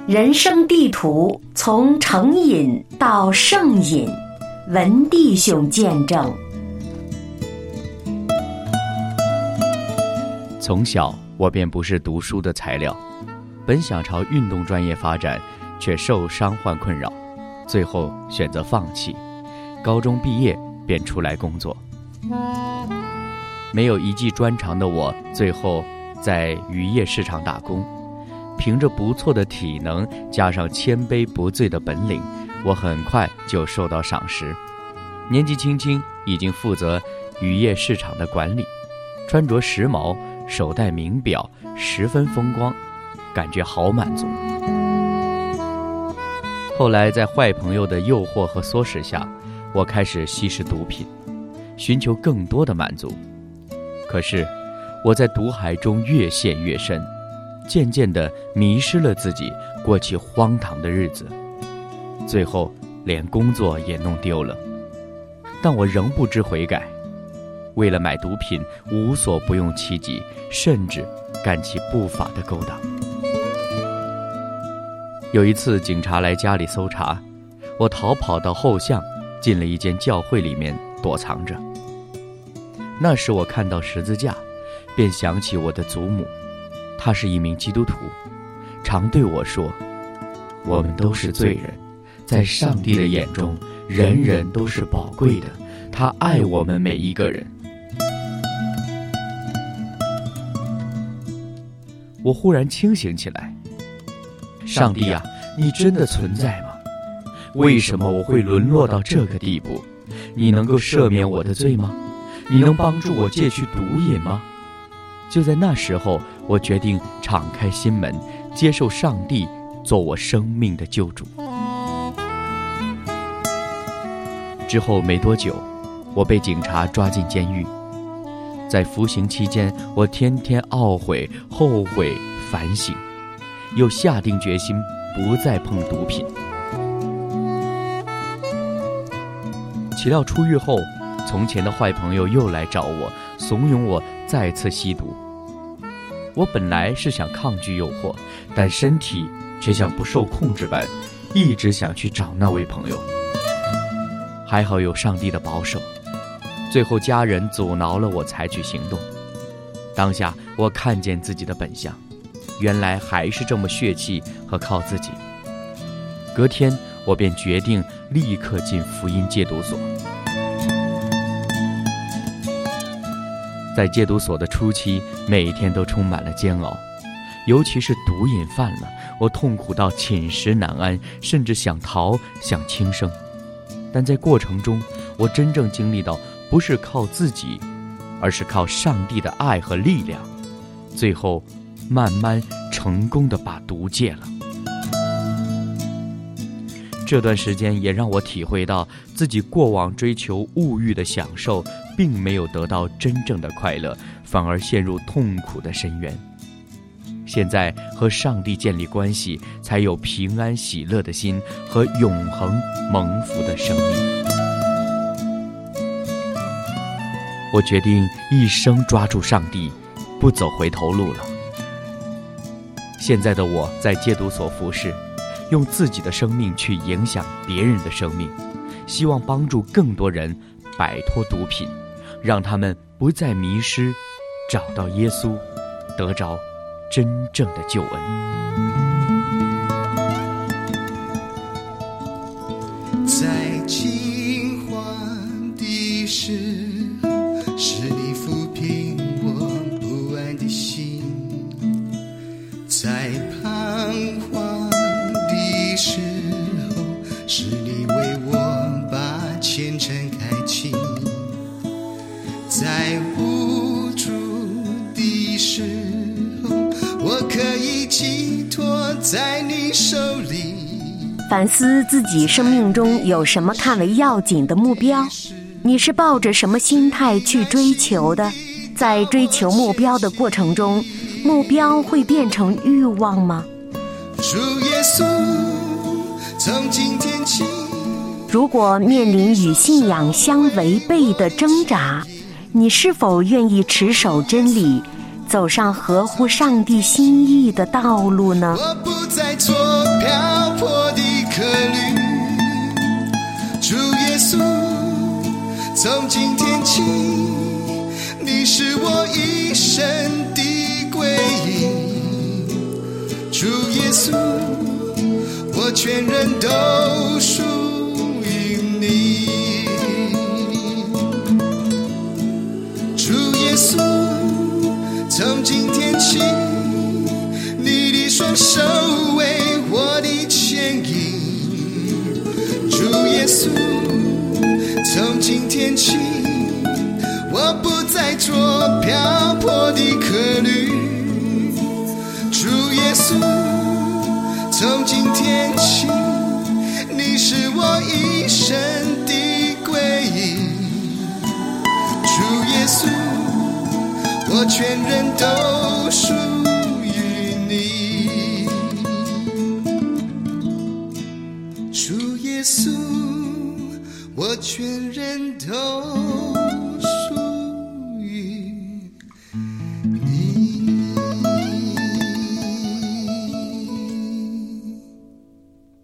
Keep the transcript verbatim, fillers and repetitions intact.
人生地图从成瘾到圣瘾，文弟兄见证。 从小我便不是读书的材料，本想朝运动专业发展，却受伤患困扰，最后选择放弃。高中毕业便出来工作。没有一技专长的我，最后在渔业市场打工。凭着不错的体能加上谦卑不醉的本领，我很快就受到赏识。年纪轻轻已经负责渔业市场的管理，穿着时髦，手戴名表，十分风光，感觉好满足。后来在坏朋友的诱惑和唆使下，我开始吸食毒品，寻求更多的满足。可是我在毒海中越陷越深，渐渐地迷失了自己，过起荒唐的日子，最后连工作也弄丢了。但我仍不知悔改，为了买毒品无所不用其极，甚至干起不法的勾当。有一次警察来家里搜查，我逃跑到后巷，进了一间教会里面躲藏着。那时我看到十字架，便想起我的祖母，她是一名基督徒，常对我说，我们都是罪人，在上帝的眼中人人都是宝贵的，他爱我们每一个人。我忽然清醒起来，上帝啊，你真的存在吗？为什么我会沦落到这个地步？你能够赦免我的罪吗？你能帮助我戒去毒瘾吗？就在那时候，我决定敞开心门，接受上帝做我生命的救主。之后没多久，我被警察抓进监狱。在服刑期间，我天天懊悔、后悔、反省，又下定决心不再碰毒品。岂料出狱后，从前的坏朋友又来找我，怂恿我再次吸毒。我本来是想抗拒诱惑，但身体却像不受控制般，一直想去找那位朋友。还好有上帝的保守，最后家人阻挠了我采取行动。当下我看见自己的本相，原来还是这么血气和靠自己。隔天我便决定立刻进福音戒毒所。在戒毒所的初期，每天都充满了煎熬，尤其是毒瘾犯了，我痛苦到寝食难安，甚至想逃，想轻生。但在过程中，我真正经历到，不是靠自己，而是靠上帝的爱和力量，最后慢慢成功地把毒戒了。这段时间也让我体会到，自己过往追求物欲的享受，并没有得到真正的快乐，反而陷入痛苦的深渊。现在和上帝建立关系，才有平安喜乐的心和永恒蒙福的生命。我决定一生抓住上帝，不走回头路了。现在的我在戒毒所服侍，用自己的生命去影响别人的生命，希望帮助更多人摆脱毒品，让他们不再迷失，找到耶稣，得着真正的救恩。 在惊慌的时候，是你抚平我不安的心，在彷徨的时候，是你为我把前程开启，在无助的时候，我可以寄托在你手里。 反思自己生命中有什么看为要紧的目标，你是抱着什么心态去追求的？在追求目标的过程中，目标会变成欲望吗？ 主耶稣，从今天起， 如果面临与信仰相违背的挣扎，你是否愿意持守真理，走上合乎上帝心意的道路呢？ 我不再做从今天起，你是我一生的归依。主耶稣，我全人都属于你。主耶稣，从今天起，你的双手为我的牵引。主耶稣，从今天起，我不再做漂泊的客旅。主耶稣，从今天起，你是我一生的归依。主耶稣，我全人都属于你。主耶稣，我全人都